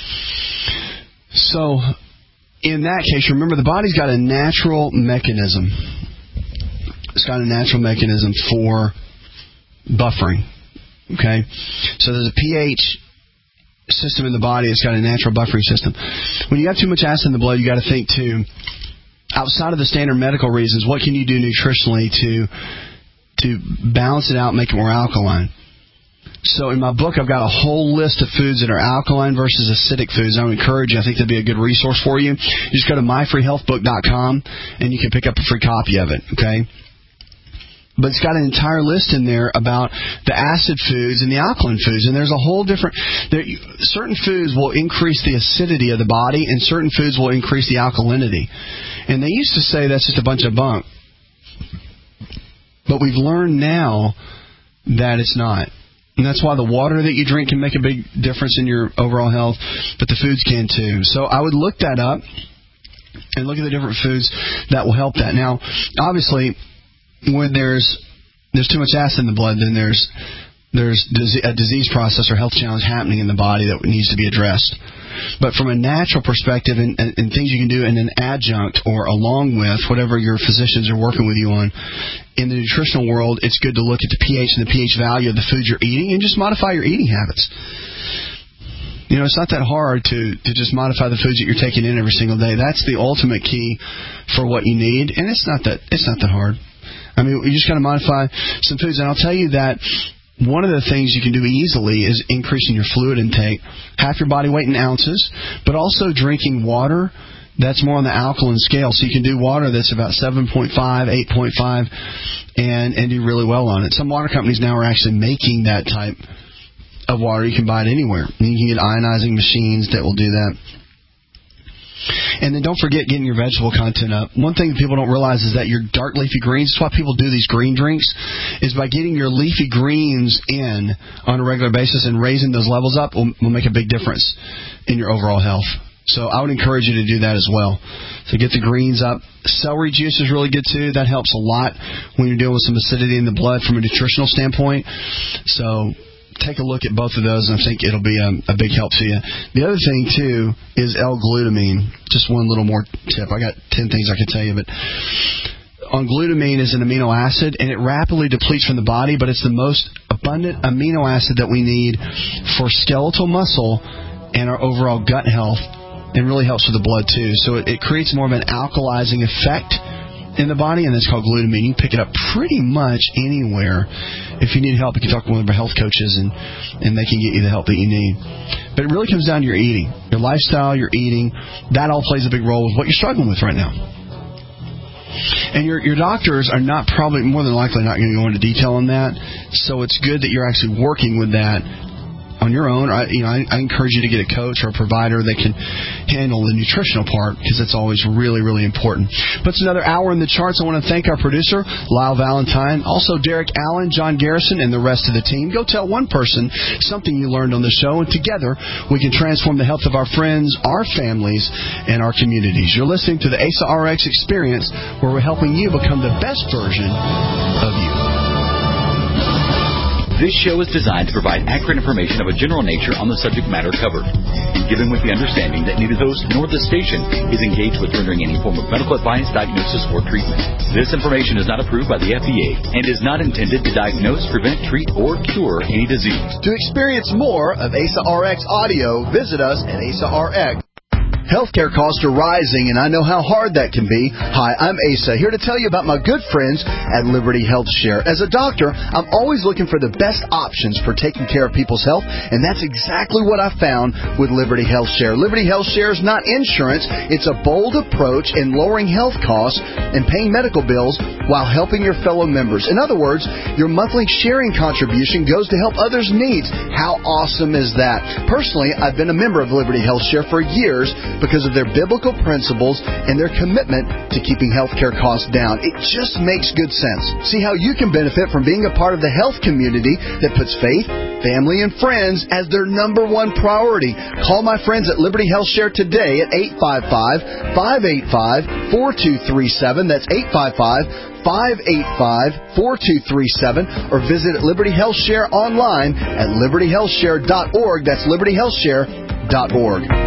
S2: So, in that case, remember the body's got a natural mechanism. It's got a natural mechanism for buffering. Okay? So there's a pH system in the body. It's got a natural buffering system. When you have too much acid in the blood, you got to think too, outside of the standard medical reasons, what can you do nutritionally to to balance it out and make it more alkaline? So in my book, I've got a whole list of foods that are alkaline versus acidic foods. I would encourage you. I think that'd be a good resource for you. You just go to my free health book dot com, and you can pick up a free copy of it, okay? But it's got an entire list in there about the acid foods and the alkaline foods. And there's a whole different... There, certain foods will increase the acidity of the body, and certain foods will increase the alkalinity. And they used to say that's just a bunch of bunk. But we've learned now that it's not. And that's why the water that you drink can make a big difference in your overall health, but the foods can too. So I would look that up and look at the different foods that will help that. Now, obviously, when there's there's too much acid in the blood, then there's there's a disease process or health challenge happening in the body that needs to be addressed. But from a natural perspective and, and, and things you can do in an adjunct or along with whatever your physicians are working with you on, in the nutritional world, it's good to look at the pH and the pH value of the foods you're eating and just modify your eating habits. You know, it's not that hard to, to just modify the foods that you're taking in every single day. That's the ultimate key for what you need, and it's not that it's not that hard. I mean, you just got to modify some foods, and I'll tell you that one of the things you can do easily is increasing your fluid intake, half your body weight in ounces, but also drinking water that's more on the alkaline scale. So you can do water that's about seven point five, eight point five, and, and do really well on it. Some water companies now are actually making that type of water. You can buy it anywhere. And you can get ionizing machines that will do that. And then don't forget getting your vegetable content up. One thing that people don't realize is that your dark leafy greens, that's why people do these green drinks, is by getting your leafy greens in on a regular basis and raising those levels up will, will make a big difference in your overall health. So I would encourage you to do that as well. So get the greens up. Celery juice is really good too. That helps a lot when you're dealing with some acidity in the blood from a nutritional standpoint. So take a look at both of those, and I think it'll be a, a big help to you. The other thing, too, is L-glutamine. Just one little more tip. I got ten things I could tell you, but on glutamine is an amino acid, and it rapidly depletes from the body, but it's the most abundant amino acid that we need for skeletal muscle and our overall gut health, and really helps with the blood, too. So it, it creates more of an alkalizing effect in the body, and it's called glutamine. You can pick it up pretty much anywhere. If you need help, you can talk to one of our health coaches, and, and they can get you the help that you need. But it really comes down to your eating. Your lifestyle, your eating, that all plays a big role with what you're struggling with right now. And your your doctors are not probably, more than likely, not going to go into detail on that. So it's good that you're actually working with that on your own. I, you know, I, I encourage you to get a coach or a provider that can handle the nutritional part, because that's always really, really important. But it's another hour in the charts. I want to thank our producer, Lyle Valentine, also Derek Allen, John Garrison, and the rest of the team. Go tell one person something you learned on the show, and together we can transform the health of our friends, our families, and our communities. You're listening to the A S A R X Experience, where we're helping you become the best version of you.
S13: This show is designed to provide accurate information of a general nature on the subject matter covered, and given with the understanding that neither host nor the station is engaged with rendering any form of medical advice, diagnosis, or treatment. This information is not approved by the F D A and is not intended to diagnose, prevent, treat, or cure any disease.
S4: To experience more of A S A R X audio, visit us at A S A R X. Healthcare costs are rising, and I know how hard that can be. Hi, I'm Asa, here to tell you about my good friends at Liberty Health Share. As a doctor, I'm always looking for the best options for taking care of people's health, and that's exactly what I found with Liberty Health Share. Liberty Health Share is not insurance. It's a bold approach in lowering health costs and paying medical bills while helping your fellow members. In other words, your monthly sharing contribution goes to help others' needs. How awesome is that? Personally, I've been a member of Liberty Health Share for years, because of their biblical principles and their commitment to keeping healthcare costs down. It just makes good sense. See how you can benefit from being a part of the health community that puts faith, family, and friends as their number one priority. Call my friends at Liberty Health Share today at eight five five, five eight five, four two three seven. That's eight five five, five eight five, four two three seven, or visit Liberty Health Share online at liberty health share dot org. That's liberty health share dot org.